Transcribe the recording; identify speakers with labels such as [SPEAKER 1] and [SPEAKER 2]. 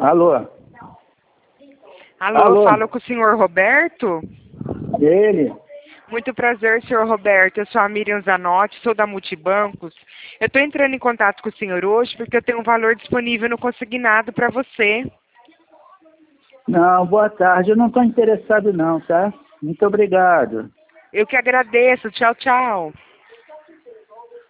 [SPEAKER 1] Alô?
[SPEAKER 2] Alô, falo com o senhor Roberto?
[SPEAKER 1] Ele?
[SPEAKER 2] Muito prazer, senhor Roberto. Eu sou a Miriam Zanotti, sou da Multibancos. Eu estou entrando em contato com o senhor hoje porque eu tenho um valor disponível no consignado para você.
[SPEAKER 1] Não, boa tarde. Eu não estou interessado não, tá? Muito obrigado.
[SPEAKER 2] Eu que agradeço. Tchau, tchau.